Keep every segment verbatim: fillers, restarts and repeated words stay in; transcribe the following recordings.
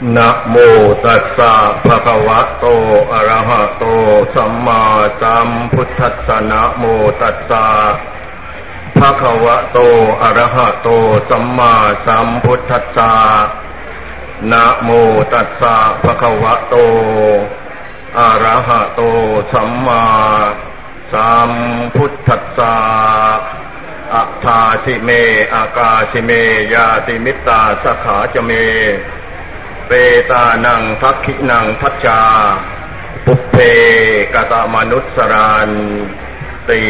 นะโมตัสสะภะคะวะโตอะระหะโตสัมมาสัมพุทธัสสะนะโมตัสสะภะคะวะโตอะระหะโตสัมมาสัมพุทธัสสะนะโมตัสสะภะคะวะโตอะระหะโตสัมมาสัมพุทธัสสะอัฏฐาสิเมอากาสิเมยาติมิตตาสขาจเมเปตานังทักขินังทัจจาปุพเพกตมนุสรานติ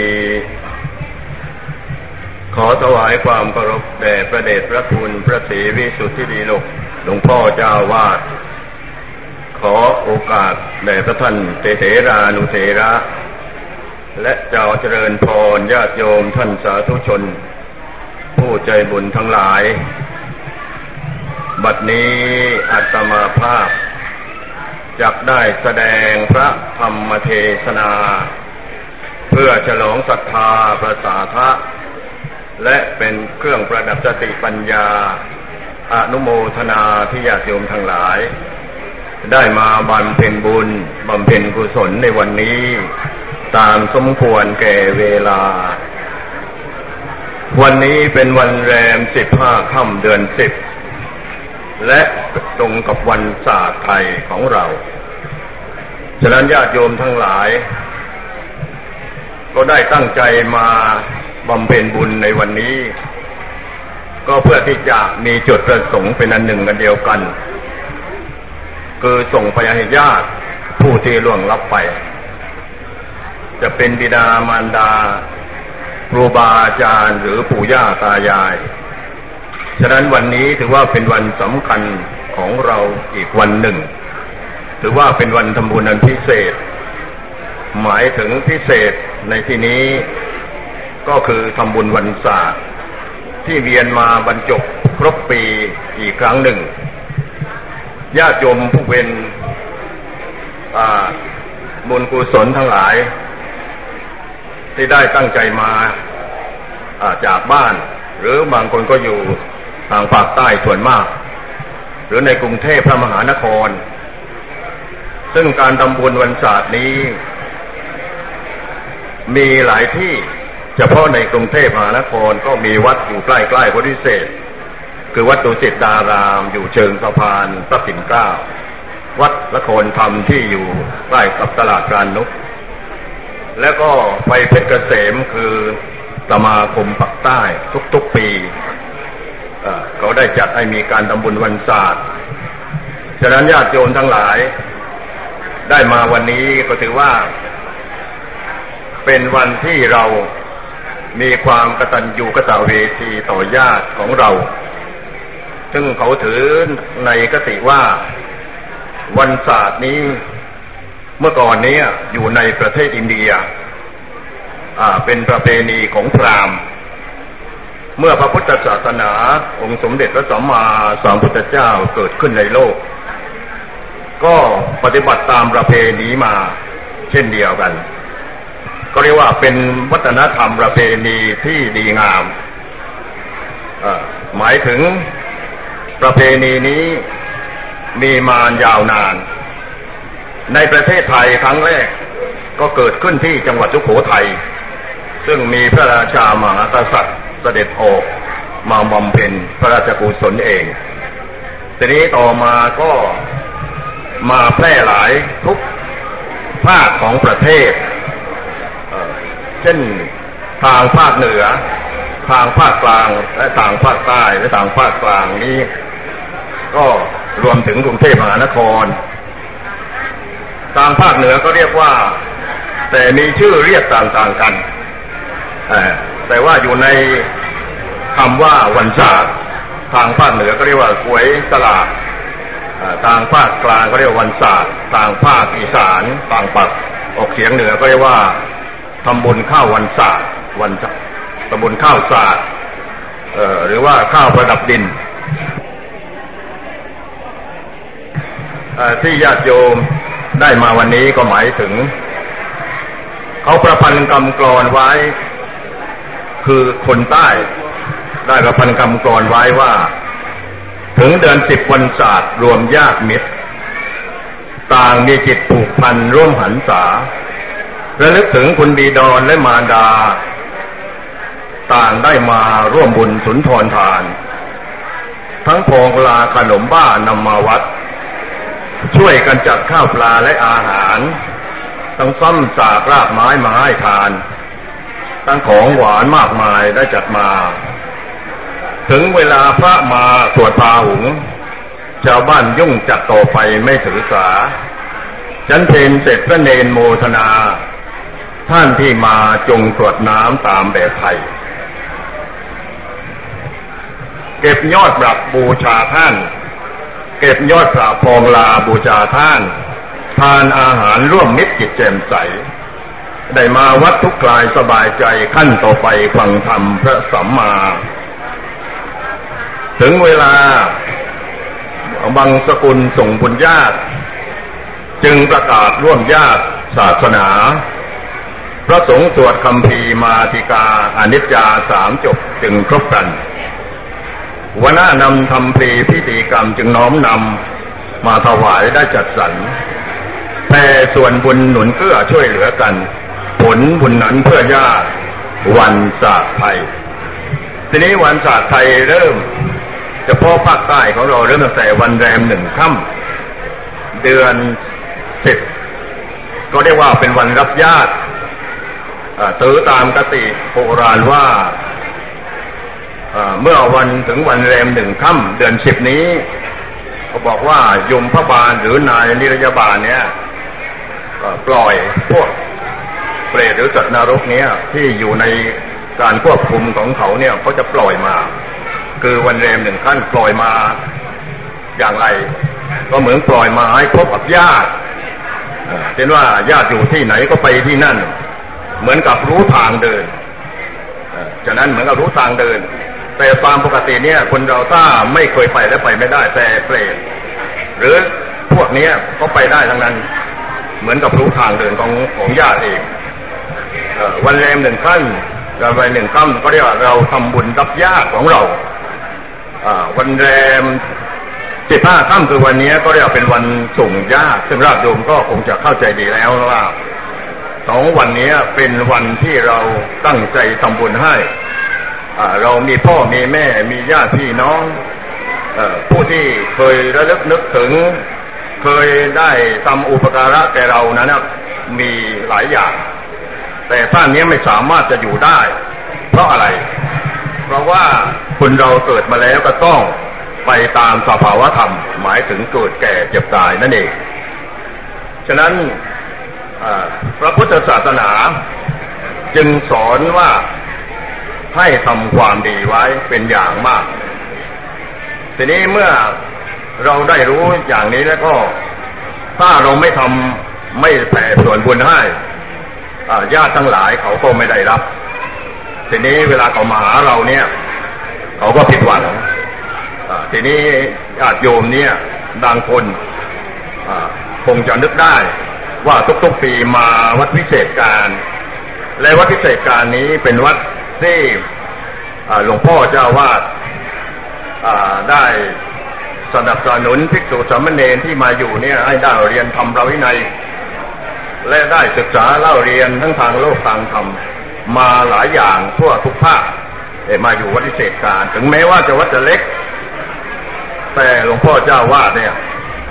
ขอถวายความเคารพแด่พระเดชพระคุณพระศรีวิสุทธิดีโลกหลวงพ่อเจ้าวาดขอโอกาสแด่พระท่านเถรานุเถระและเจ้าเจริญพรญาติโยมท่านสาธุชนผู้ใจบุญทั้งหลายบัดนี้อาตมาภาพจักได้แสดงพระธรรมเทศนาเพื่อฉลองศรัทธาพระสาธะและเป็นเครื่องประดับสติปัญญาอนุโมทนาที่ญาติโยมทั้งหลายได้มาบำเพ็ญบุญบำเพ็ญกุศลในวันนี้ตามสมควรแก่เวลาวันนี้เป็นวันแรมสิบห้าค่ำเดือนสิบและตรงกับวันศาสตร์ไทยของเราฉะนั้นญาติโยมทั้งหลายก็ได้ตั้งใจมาบำเพ็ญบุญในวันนี้ก็เพื่อที่จะมีจุดประสงค์เป็นอันหนึ่งกันเดียวกันคือส่งไปให้ญาติผู้ที่ล่วงลับไปจะเป็นบิดามารดาครูบาอาจารย์หรือปู่ย่าตายายฉะนั้นวันนี้ถือว่าเป็นวันสำคัญของเราอีกวันหนึ่งถือว่าเป็นวันทำบุญอันพิเศษหมายถึงพิเศษในที่นี้ก็คือทำบุญวันศาสตร์ที่เวียนมาบรรจบครบปีอีกครั้งหนึ่งญาติโยมผู้เป็นบุญกุศลทั้งหลายที่ได้ตั้งใจมาจากบ้านหรือบางคนก็อยู่ทางภาคใต้ส่วนมากหรือในกรุงเทพพระมหานครซึ่งการทำบุญวันศาสตร์นี้มีหลายที่เฉพาะในกรุงเทพมหานครก็มีวัดอยู่ใกล้ๆพระวิเศษคือวัดดุสิตดารามอยู่เชิงสะพานพระปิ่นเกล้าวัดละโคนธรรมที่อยู่ใกล้กับตลาดพรานนกแล้วก็ไปเพชรเกษมคือสมาคมปักใต้ทุกๆปีเขาได้จัดให้มีการทำบุญวันศาสตร์ฉะนั้นญาติโยมทั้งหลายได้มาวันนี้ก็ถือว่าเป็นวันที่เรามีความกตัญญูกตเวทีต่อญาติของเราซึ่งเขาถือในคติว่าวันศาสตร์นี้เมื่อก่อนนี้อยู่ในประเทศอินเดียอ่าเป็นประเพณีของพราหมณ์เมื่อพระพุทธศาสนาองค์สมเด็จพระสัมมาสัมพุทธเจ้าเกิดขึ้นในโลกก็ปฏิบัติตามประเพณีมาเช่นเดียวกันก็เรียกว่าเป็นวัฒนธรรมประเพณีที่ดีงามหมายถึงประเพณีนี้มีมายาวนานในประเทศไทยครั้งแรกก็เกิดขึ้นที่จังหวัดสุโขทัยซึ่งมีพระราชามหากษัตริย์เสด็จออกมาบำเพ็ญพระราชกุศลเองทีนี้ต่อมาก็มาแพร่หลายทุกภาคของประเทศเช่นทางภาคเหนือทางภาคกลางและทางภาคใต้และทางภาคกลางนี้ก็รวมถึงกรุงเทพมหานครทางภาคเหนือก็เรียกว่าแต่มีชื่อเรียกต่างๆกันแต่ว่าอยู่ในคำว่าวันศาสตร์ทางภาคเหนือก็เรียกว่าหวยสลากทางภาคกลางก็เรียกวันศาสตร์ทางภาคอีสานทางปักออกเฉียงเหนือก็เรียกว่าทำบุญข้าววันศาสตร์วันทำบุญข้าวศาสตร์หรือว่าข้าวประดับดินที่ญาติโยมได้มาวันนี้ก็หมายถึงเขาประพันธ์กำกลอนไว้คือคนใต้ได้ประพันธ์กำกลอนไว้ว่า แถึงเดือนสิบวันศาสตร์รวมญาติมิตรต่างมีจิตผูกพันร่วมหันษาระลึกถึงคุณบิดาและมารดาต่างได้มาร่วมบุญสุนทรทานทั้งพงลาขนมบ้านำมาวัดช่วยกันจัดข้าวปลาและอาหารทั้งซ้ำจากรากไม้มาให้ทานทั้งของหวานมากมายได้จัดมาถึงเวลาพระมาสวดพาหุงชาวบ้านยุ่งจัดต่อไปไม่ถือสาฉันเพลเสร็จพระเนรโมทนาท่านที่มาจงกรวดน้ำตามแบบไทยเก็บยอดปรับบูชาท่านเก็บยอดปรับพองลาบูชาท่านทานอาหารร่วมมิตรจิตแจ่มใสได้มาวัดทุกกลายสบายใจขั้นต่อไปฟังธรรมพระสัมมาถึงเวลาบังสกุลส่งบุญญาติจึงประกาศร่วมญาติศาสนาพระสงฆ์สวดคัมภีร์มาติกาอนิจจาสามจบจึงครบกันวันน้านำทำพลีพิธีกรรมจึงน้อมนำมาถวายได้จัดสรรแผ่ส่วนบุญหนุนเกื้อช่วยเหลือกันผลบุญนั้นเพื่อญาติวันศาสตร์ไทยทีนี้วันศาสตร์ไทยเริ่มเฉพาะภาคใต้ของเราเริ่มตั้งแต่วันแรมหนึ่งค่ำเดือนสิบก็เรียกว่าเป็นวันรับญาติถือตามกติโบราณว่าเมื่อวันถึงวันแรมหนึ่งค่ำเดือนสิบนี้เขาบอกว่ายมพระบาลหรือนายนิรยาบาลเนี่ยปล่อยพวกเปรตหรือสัตว์นรกเนี้ยที่อยู่ในการควบคุมของเขาเนี่ยเขาจะปล่อยมาคือวันแรมหนึ่งค่ำปล่อยมาอย่างไรก็เหมือนปล่อยมาให้พบกับญาติเช่นว่าญาติอยู่ที่ไหนก็ไปที่นั่นเหมือนกับรู้ทางเดินฉะนั้นเหมือนกับรู้ทางเดินแต่ตามปกติเนี่ยคนเราถ้าไม่เคยไปและไปไม่ได้แต่เปรตหรือพวกนี้ก็ไปได้ทั้งนั้นเหมือนกับรู้ทางเดินของของญาติเองวันแรมหนึ่งค่ำวันหนึ่งค่ำก็เรียกว่าเราทำบุญรับญาติของเราวันแรมสิบห้าค่ำคือวันนี้ก็เรียกเป็นวันส่งญาติซึ่งญาติโยมก็คงจะเข้าใจดีแล้วว่าสองวันนี้เป็นวันที่เราตั้งใจทำบุญให้เรามีพ่อมีแม่มีญาติพี่น้องผู้ที่เคยระลึกนึกถึงเคยได้ทำอุปการะแก่เรานั้นมีหลายอย่างแต่ท่านนี้ไม่สามารถจะอยู่ได้เพราะอะไรเพราะว่าคนเราเกิดมาแล้วก็ต้องไปตามสภาวะธรรมหมายถึงเกิดแก่เจ็บตายนั่นเองฉะนั้นพระพุทธศาสนาจึงสอนว่าให้ทำความดีไว้เป็นอย่างมากทีนี้เมื่อเราได้รู้อย่างนี้แล้วก็ถ้าเราไม่ทำไม่แผ่ส่วนบุญให้ญาติทั้งหลายเขาก็ไม่ได้รับทีนี้เวลาเขามาหาเราเนี่ยเขาก็ผิดหวังทีนี้ญาติโยมเนี่ยบางคนคงจะนึกได้ว่าทุกๆปีมาวัดวิเศษการและวัดวิเศษการนี้เป็นวัดที่หลวงพ่อเจ้าวาดได้สนับสนุนภิกษุสามเณรที่มาอยู่เนี่ยให้ได้เรียนธรรมวินัยและได้ศึกษาเล่าเรียนทั้งทางโลกทางธรรมมาหลายอย่างทั่วทุกภาคมาอยู่วัดวิเศษการถึงแม้ว่าจะวัดจะเล็กแต่หลวงพ่อเจ้าวาดเนี่ย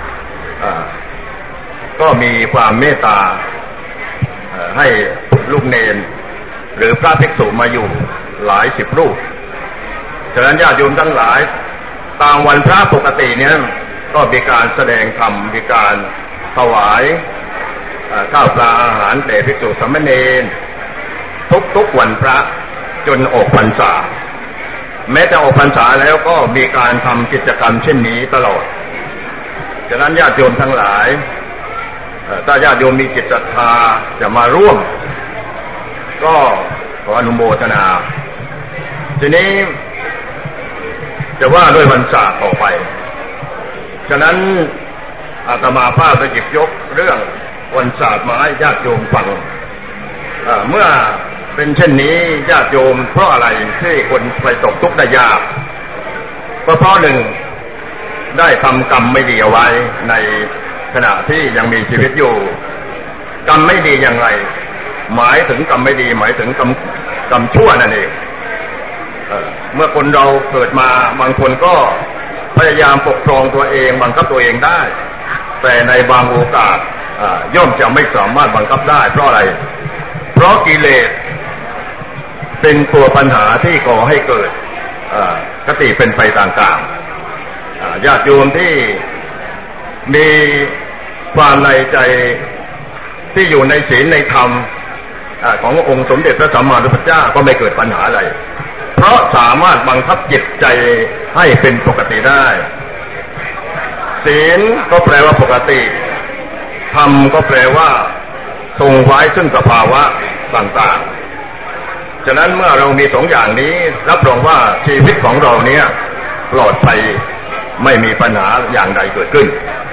ก็มีความเมตตาให้ลูกเนรหรือพระภิกษุมาอยู่หลายสิบรูปฉะนั้นญาติโยมทั้งหลายตามวันพระปกติเนี่ยก็มีการแสดงธรรมมีการถวายข้าวปลาอาหารแด่ภิกษุสามเณรทุกๆวันพระจนออกพรรษาแม้จะออกพรรษาแล้วก็มีการทำกิจกรรมเช่นนี้ตลอดฉะนั้นญาติโยมทั้งหลายถ้าญาติโยมมีจิตศรัทธาจะมาร่วมก็ขออนุโมทนาทีนี้จะว่าด้วยวันศาสตร์ต่อไปฉะนั้นอาตมาภาพจะหยิบยกเรื่องวันศาสตร์มาให้ญาติโยมฟังเมื่อเป็นเช่นนี้ญาติโยมเพราะอะไรที่คนไปตกทุกข์ได้ยากก็เพราะหนึ่งได้ทำกรรมไม่ดีเอาไว้ในขณะที่ยังมีชีวิตอยู่กรรมไม่ดีอย่างไรหมายถึงกรรมไม่ดีหมายถึงกรรมกรรมชั่วนั่นเองเมื่อคนเราเกิดมาบางคนก็พยายามปกครองตัวเองบังคับตัวเองได้แต่ในบางโอกาสย่อมจะไม่สามารถบังคับได้เพราะอะไรเพราะกิเลสเป็นตัวปัญหาที่ก่อให้เกิดคติเป็นไปต่างๆญาติโยมที่มีความในใจที่อยู่ในศีลในธรรมขององค์สมเด็จพระสัมมาสัมพุทธเจ้าก็ไม่เกิดปัญหาอะไรเพราะสามารถบังคับจิตใจให้เป็นปกติได้ศีลก็แปลว่าปกติธรรมก็แปลว่าทรงไว้ซึ่งสภาวะต่างๆฉะนั้นเมื่อเรามีสองอย่างนี้รับรองว่าชีวิตของเราเนี้ยปลอดภัยไม่มีปัญหาอย่างใดเกิดขึ้น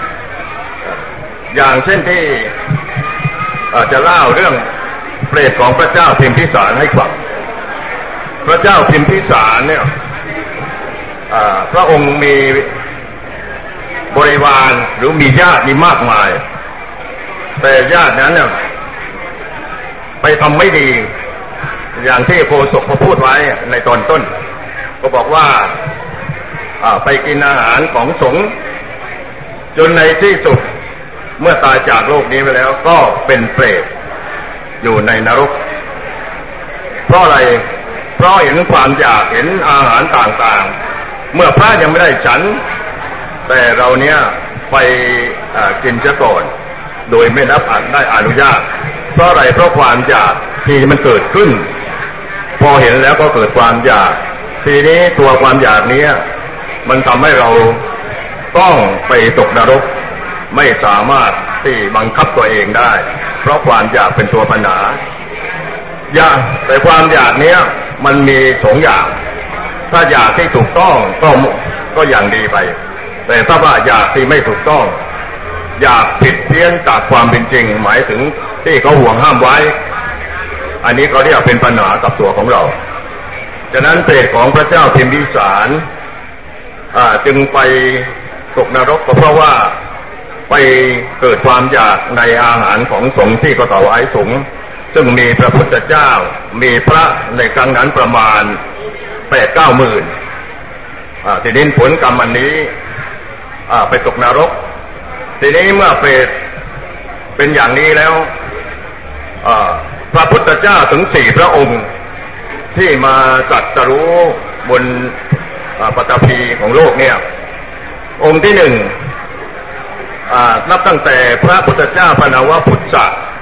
อย่างเช่นที่จะเล่าเรื่องเปรตของพระเจ้าพิมพิสารให้ฟังพระเจ้าพิมพิสารเนี่ยพระองค์มีบริวารหรือมีญาติมีมากมายแต่ญาตินั้นเนี่ยไปทำไม่ดีอย่างที่โฆษกเขาพูดไว้ในตอนต้นก็บอกว่าไปกินอาหารของสงฆ์จนในที่สุดเมื่อตายจากโลกนี้ไปแล้วก็เป็นเปรตอยู่ในนรกเพราะอะไรเพราะเห็นความอยากเห็นอาหารต่างๆเมื่อพระยังไม่ได้ฉันแต่เราเนี้ยไปกินซะก่อนโดยไม่รับได้อนุญาตเพราะอะไรเพราะความอยากที่มันเกิดขึ้นพอเห็นแล้วก็เกิดความอยากทีนี้ตัวความอยากนี้มันทำให้เราต้องไปตกนรกไม่สามารถที่บังคับตัวเองได้เพราะความอยากเป็นตัวปัญหาอยากแต่ความอยากนี้มันมีสองอย่างถ้าอยากที่ถูกต้องก็ก็อย่างดีไปแต่ถ้าว่าอยากที่ไม่ถูกต้องอยากผิดเพี้ยนจากความเป็นจริงหมายถึงที่เขาห่วงห้ามไว้อันนี้ก็เรียกเป็นปัญหากับตัวของเราฉะนั้นเปรตของพระเจ้าพิมพิสารจึงไปตกนรกก็เพราะว่าไปเกิดความอยากในอาหารของสงฆ์ที่เขาถวายสงฆ์ซึ่งมีพระพุทธเจ้ามีพระในครั้งนั้นประมาณแปดเก้าหมื่นทีนี้ผลกรรมอันนี้ไปตกนรกทีนี้เมื่อเปรตเป็นอย่างนี้แล้วพระพุทธเจ้าถึงสี่พระองค์ที่มาตรัสรู้บนปฐพีของโลกเนี่ยองค์ที่หนึ่งนับตั้งแต่พระพุทธเจ้าพระนามว่าพุทธะ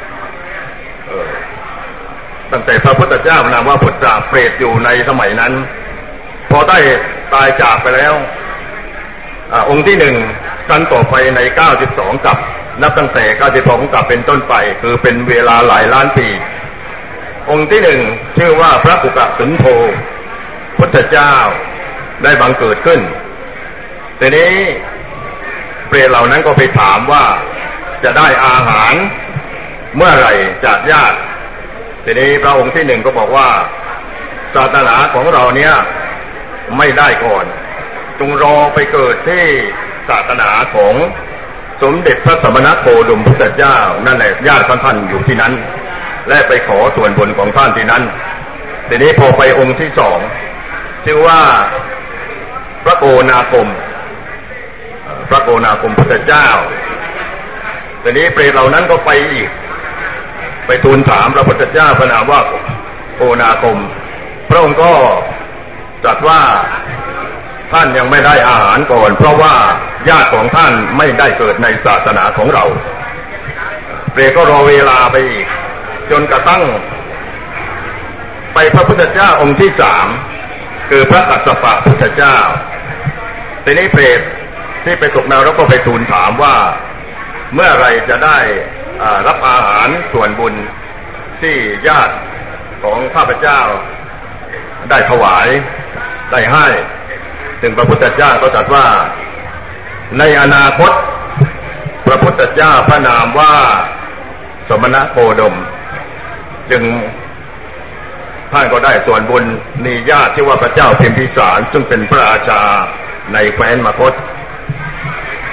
ตั้งแต่พระพุทธเจ้าพระนามว่าพุทธะเปรตอยู่ในสมัยนั้นพอได้ตายจากไปแล้วองค์ที่หนึ่งกันต่อไปในเก้าสิบสองกับนับตั้งแต่เก้าสิบสองกับเป็นต้นไปคือเป็นเวลาหลายล้านปีองค์ที่หนึ่งชื่อว่าพระกุกสุนโธพุทธเจ้าได้บังเกิดขึ้นทีนี้เปรตเหล่านั้นก็ไปถามว่าจะได้อาหารเมื่อไหร่จากญาติทีนี้พระองค์ที่หนึ่งก็บอกว่าศาสนาของเราเนี้ยไม่ได้ก่อนจงรอไปเกิดที่ศาสนาของสมเด็จพระสัมมาสัมพุทธพุทธเจ้านั่นแหละญาติของท่านอยู่ที่นั้นและไปขอส่วนบุญของท่านที่นั้นทีนี้พอไปองค์ที่สองชื่อว่าพระโกนาคมพระโกนาคมพุทธเจ้าทีนี้เปรตเหล่านั้นก็ไปอีกไปทูลถามพระพุทธเจ้าพระนามว่าโกนาคมพระองค์ก็ตรัสว่าท่านยังไม่ได้อาหารก่อนเพราะว่าญาติของท่านไม่ได้เกิดในศาสนาของเราเปรตก็รอเวลาไปอีกจนกระทั่งไปพระพุทธเจ้าองค์ที่สามคือพระกัสสปะพุทธเจ้าทีนี้เปรตที่ไปตกนรกก็ไปทูลถามว่าเมื่อไรจะได้รับอาหารส่วนบุญที่ญาติของข้าพเจ้าได้ถวายได้ให้ซึ่งพระพุทธเจ้าก็ตรัสว่าในอนาคตพระพุทธเจ้าพระนามว่าสมณโคดมจึงท่านก็ได้ส่วนบุญมีญาติชื่อว่าพระเจ้าพิมพิสารซึ่งเป็นพระราชาในแคว้นมคธ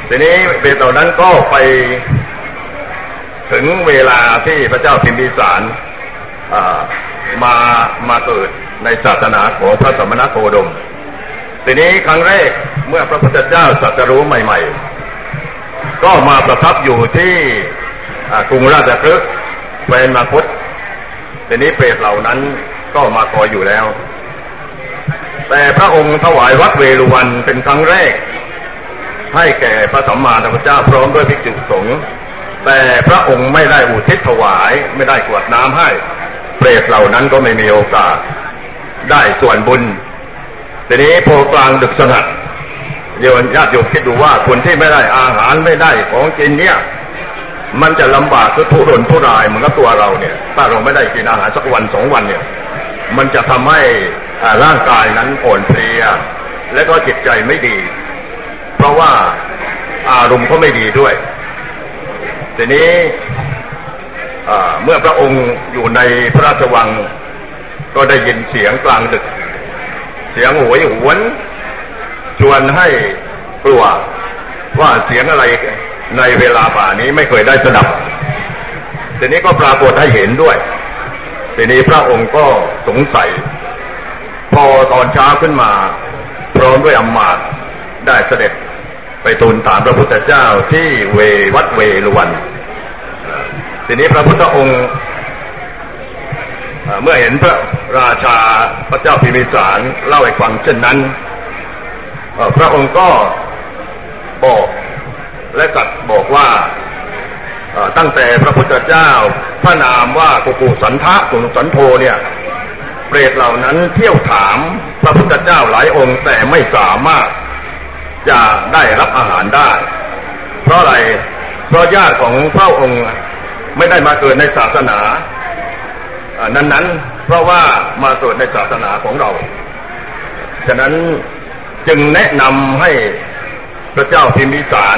ทีนี้เปรตเหล่านั้นก็ไปถึงเวลาที่พระเจ้าพิมพิสารมามาเกิดในศาสนาของพระสมณโคดมทีนี้ครั้งแรกเมื่อพระพุทธเจ้าตรัสรู้ใหม่ๆก็มาประทับอยู่ที่กรุงราชคฤห์แคว้นมคธทีนี้เปรตเหล่านั้นก็มาคอยอยู่แล้วแต่พระองค์ถวายวัดเวฬุวันเป็นครั้งแรกให้แก่พระสัมมาสัมพุทธเจ้าพร้อมด้วยภิกษุสงฆ์แต่พระองค์ไม่ได้อุทิศถวายไม่ได้กรวดน้ำให้เปรตเหล่านั้นก็ไม่มีโอกาสได้ส่วนบุญทีนี้พอกลางดึกสงัดโยมญาติโยมคิดดูว่าคนที่ไม่ได้อาหารไม่ได้ของกินเนี่ยมันจะลำบากคือทุรนทุรายเหมือนกับตัวเราเนี่ยถ้าเราไม่ได้กินอาหารสักวันสองวันเนี่ยมันจะทำให้ร่างกายนั้นอ่อนเพลียและก็จิตใจไม่ดีเพราะว่าอารมณ์ก็ไม่ดีด้วยทีนี้เมื่อพระองค์อยู่ในพระราชวังก็ได้ยินเสียงกลางดึกเสียงโหยหวนชวนให้กลัวว่าเสียงอะไรในเวลาป่านี้ไม่เคยได้สดับทีนี้ก็ปรากฏให้เห็นด้วยทีนี้พระองค์ก็สงสัยพอตอนเช้าขึ้นมาพร้อมด้วยอำมาตย์ได้เสด็จไปทูลถามพระพุทธเจ้าที่เววัดเวฬุวันทีนี้พระพุทธองค์เมื่อเห็นพระราชาพระเจ้าพิมพิสารเล่าให้ฟังเช่นนั้นพระองค์ก็บอกและตรัสบอกว่าตั้งแต่พระพุทธเจ้าพระนามว่ากุกุสันทะกุกุสันโธเนี่ยเปรตเหล่านั้นเที่ยวถามพระพุทธเจ้าหลายองค์แต่ไม่สามารถจะได้รับอาหารได้เพราะอะไรเพราะญาติของพระองค์ไม่ได้มาเกิดในศาสนานั้นๆเพราะว่ามาเกิดในศาสนาของเราฉะนั้นจึงแนะนำให้พระเจ้าพิมพิสาร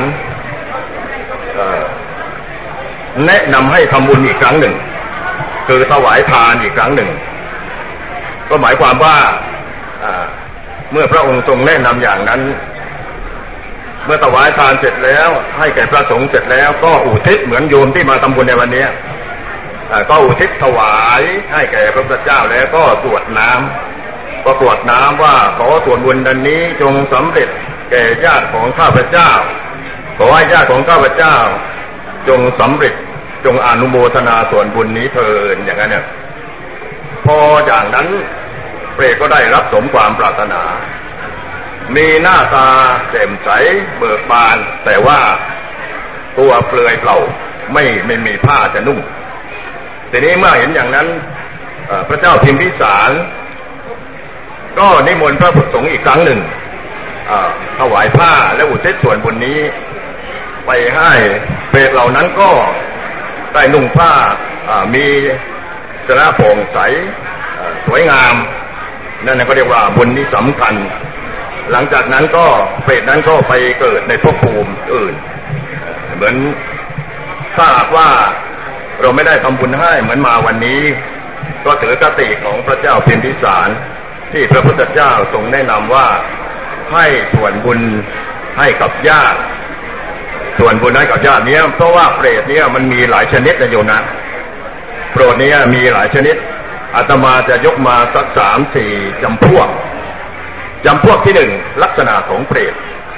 แนะนำให้ทำบุญอีกครั้งหนึ่งคือถวายทานอีกครั้งหนึ่งก็หมายความว่าเมื่อพระองค์ทรงแนะนำอย่างนั้นเมื่อถวายทานเสร็จแล้วให้แก่พระสงฆ์เสร็จแล้วก็อุทิศเหมือนโยมที่มาทำบุญในวันนี้ก็อุทิศถวายให้แก่พระพุทธเจ้าแล้วก็กรวดน้ำก็กรวดน้ำว่าขอส่วนบุญดังนี้จงสำเร็จแก่ญาติของข้าพเจ้าขอให้ญาติของข้าพเจ้าจงสำเร็จจงอนุโมทนาส่วนบุญนี้เถิดอย่างนั้นเนี่ยพออย่างนั้นเปรตก็ได้รับสมความปรารถนามีหน้าตาแจ่มใสเบิกบานแต่ว่าตัวเปลือยเปล่าไม่ไม่มีผ้าจะนุ่งทีนี้เมื่อเห็นอย่างนั้นพระเจ้าพิมพิสารก็นิมนต์พระภิกษุสงฆ์อีกครั้งหนึ่งถวายผ้าและอุทิศส่วนบุญนี้ไปให้เปรตเหล่านั้นก็ได้นุ่งผ้ามีสระโปร่งใสสวยงามนั่นก็เรียกว่าบุญนี้สำคัญหลังจากนั้นก็เปรตนั้นก็ไปเกิดในภพภูมิอื่นเหมือนถ้าหากว่าเราไม่ได้ทำบุญให้เหมือนมาวันนี้ก็ถือคติของพระเจ้าพิมพิสารที่พระพุทธเจ้าทรงแนะนำว่าให้ส่วนบุญให้กับญาติส่วนบุญให้กับญาติเนี้ยเพราะว่าเปรตเนี้ยมันมีหลายชนิดนะโยมนะเปรตเนี้ยมีหลายชนิดอาตมาจะยกมาสักสามสี่จำพวกจำพวกที่หนึ่งลักษณะของเปรต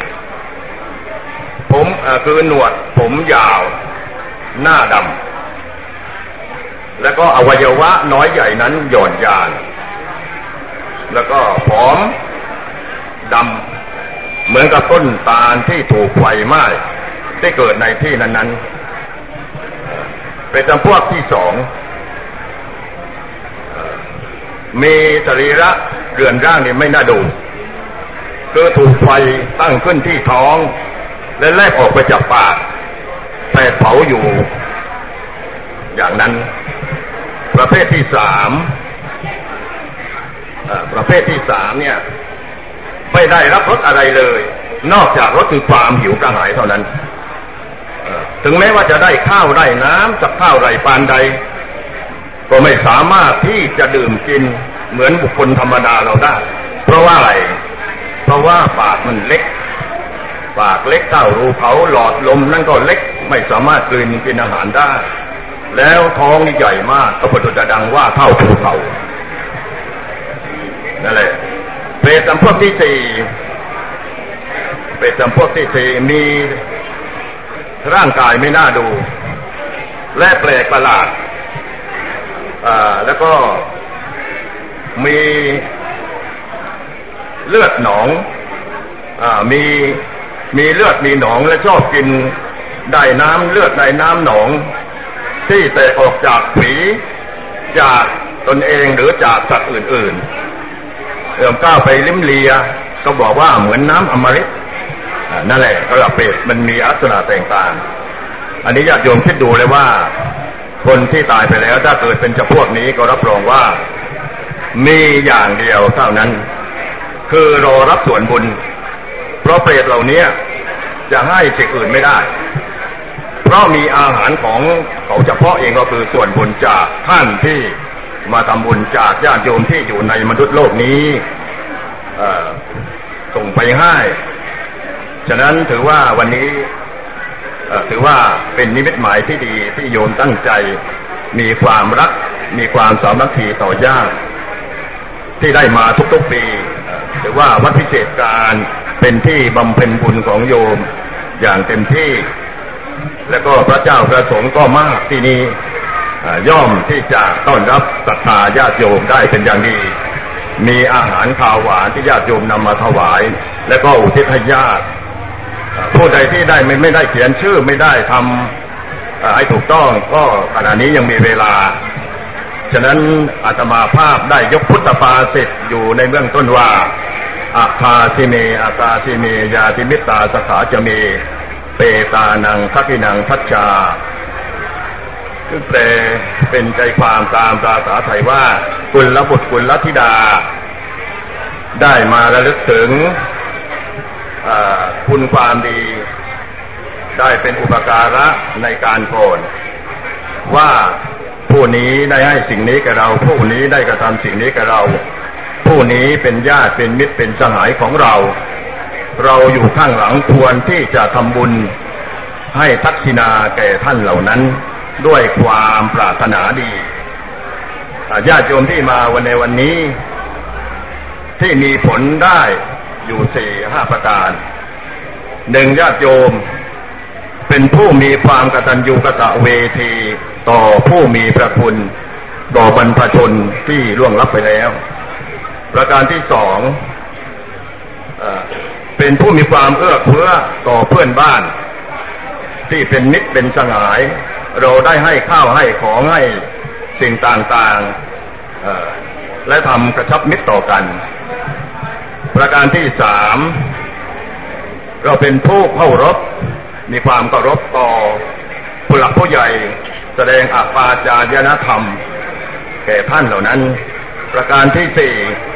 ผมคือหนวดผมยาวหน้าดำแล้วก็อวัยวะน้อยใหญ่นั้นหย่อนยานแล้วก็ผอมดำเหมือนกับต้นตาลที่ถูกไฟไหม้ที่เกิดในที่นั้นๆเป็นจำพวกที่สองมีสรีระเรือนร่างนี่ไม่น่าดูคือถูกไฟตั้งขึ้นที่ท้องและแลกออกไปจากปากแต่เผาอยู่อย่างนั้นประเภทที่สามประเภทที่สามเนี่ยไม่ได้รับรสอะไรเลยนอกจากรสคือความหิวกระหายเท่านั้นถึงแม้ว่าจะได้ข้าวได้น้ำสักข้าวไรปานใดก็ไม่สามารถที่จะดื่มกินเหมือนบุคคลธรรมดาเราได้เพราะว่าอะไรเพราะว่าปากมันเล็กปากเล็กเท่ารูเผาหลอดลมนั่นก็เล็กไม่สามารถกลืนกินอาหารได้แล้วท้องนี่ใหญ่มากก็ประดุจดังว่าเท่าภูเขานั่นแหละเปรตจำพวกที่สี่เปรตจำพวกที่สี่มีร่างกายไม่น่าดูและแปลกประหลาดอ่าแล้วก็มีเลือดหนองอ่ามีมีเลือดมีหนองและชอบกินได้น้ำเลือดได้น้ำหนองที่แตกออกจากฝีจากตนเองหรือจากสัตว์อื่นๆเอื้อมก้าวไปลิ้มเลียก็บอกว่าเหมือนน้ำอมฤตนั่นแหละก็เปรตมันมีลักษณะแตกต่างอันนี้ญาติโยมคิดดูเลยว่าคนที่ตายไปแล้วถ้าเกิดเป็นจำพวกนี้ก็รับรองว่ามีอย่างเดียวเท่านั้นคือรอรับส่วนบุญเพราะเปรตเหล่านี้จะให้สิ่งอื่นไม่ได้เพราะมีอาหารของเขาเฉพาะเองก็คือส่วนบุญจากท่านที่มาทำบุญจากญาติโยมที่อยู่ในมนุษย์โลกนี้ส่งไปให้ฉะนั้นถือว่าวันนี้ถือว่าเป็นนิมิตหมายที่ดีที่โยมตั้งใจมีความรักมีความสามัคคีต่อญาติที่ได้มาทุกๆปีถือว่าวัดพิเศษการเป็นที่บำเพ็ญบุญของโยมอย่างเต็มที่และก็พระเจ้าประสงค์ก็มากที่นี่ย่อมที่จะต้อนรับศรัทธาญาติโยมได้เป็นอย่างดีมีอาหารข้าวหวานที่ญาติโยมนำมาถวายและก็อุทิศให้ญาติผู้ใดที่ได้ไม่ไม่ได้เขียนชื่อไม่ได้ทำให้ถูกต้องก็ขณะนี้ยังมีเวลาฉะนั้นอาตมาภาพได้ยกพุทธภาษิตอยู่ในเบื้องต้นว่าอาคาสิเมอาตาสิเมยาติมิตตาสขาจะเมเปตานังทักขินังทัจจาคือแปลเป็นใจความตามภาษาไทยว่ากุลบุตรกุลธิดาได้มาระลึกถึงคุณความดีได้เป็นอุปการะในการก่อนว่าผู้นี้ได้ให้สิ่งนี้กับเราผู้นี้ได้กระทำสิ่งนี้กับเราผู้นี้เป็นญาติเป็นมิตรเป็นสหายของเราเราอยู่ข้างหลังควรที่จะทำบุญให้ทักษิณาแก่ท่านเหล่านั้นด้วยความปรารถนาดีญาติโยมที่มาวันในวันนี้ที่มีผลได้อยู่สี่ห้าประการหนึ่งญาติโยมเป็นผู้มีความกตัญญูกตเวทีต่อผู้มีพระคุณต่อบรรพชนที่ล่วงลับไปแล้วประการที่สองเป็นผู้มีความเอื้อเฟื้อต่อเพื่อนบ้านที่เป็นมิตรเป็นสหายเราได้ให้ข้าวให้ของให้สิ่งต่างๆและทำกระชับมิตรต่อกันประการที่สามเราเป็นผู้เคารพมีความเคารพต่อผู้หลักผู้ใหญ่แสดงอาปาจารยธรรมแก่ท่านเหล่านั้นประการที่สี่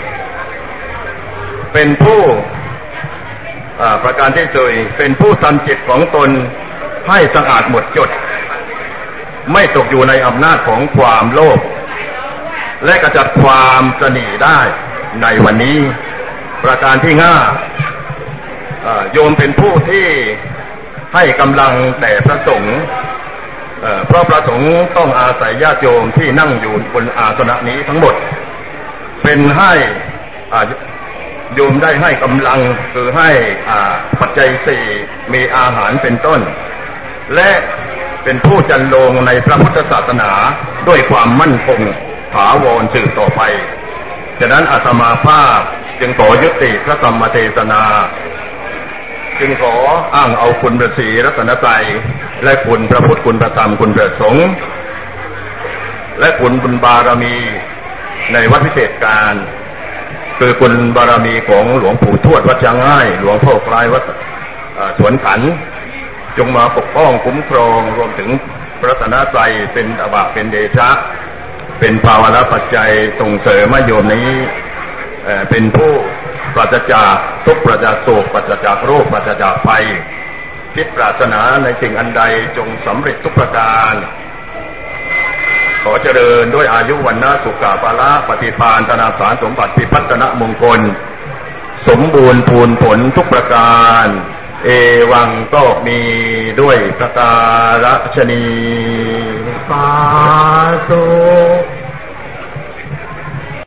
เป็นผู้ประการที่สี่เป็นผู้ทำจิตของตนให้สะอาดหมดจดไม่ตกอยู่ในอำนาจของความโลภและกระจัดความตนีได้ในวันนี้ประการที่ห้าโยมเป็นผู้ที่ให้กำลังแด่พระสงฆ์เพราะพระสงฆ์ต้องอาศัยญาติโยมที่นั่งอยู่บนอาสนะนี้ทั้งหมดเป็นให้โยมได้ให้กำลังคือให้ปัจจัยสี่มีอาหารเป็นต้นและเป็นผู้จันโลงในพระพุทธศาสนาด้วยความมั่นคงถาวรสืบต่อไปฉะนั้นอาตมาภาพจึงขอยุติพระธรรมเทศนาจึงขออ้างเอาคุณพระศรีรัตนตรัยและคุณพระพุทธคุณพระธรรมคุณพระสงฆ์และคุณบุญบารมีในวัดพิเศษการคือคุณบารมีของหลวงปู่ทวดวัดช้างง่ายหลวงพ่อคล้ายวัดสวนขันจงมาปกป้องคุ้มครองรวมถึงพระรัตนตรัยเป็นอาบะเป็นเดชะเป็นภาวนาปัจจัยส่งเสริมให้โยมนี้เป็นผู้ปราศจากทุกข์ปราศจากโศกปราศจากโรคปราศจากภัยคิดปรารถนาในสิ่งอันใดจงสำเร็จทุกประการขอเจริญด้วยอายุวันนะสุขภาละปฏิภาณธนาสารสมบัติพิพัฒนมงคลสมบูรณ์พูนผลทุกประการเอวังก็มีด้วยประการฉะนี้สาธุ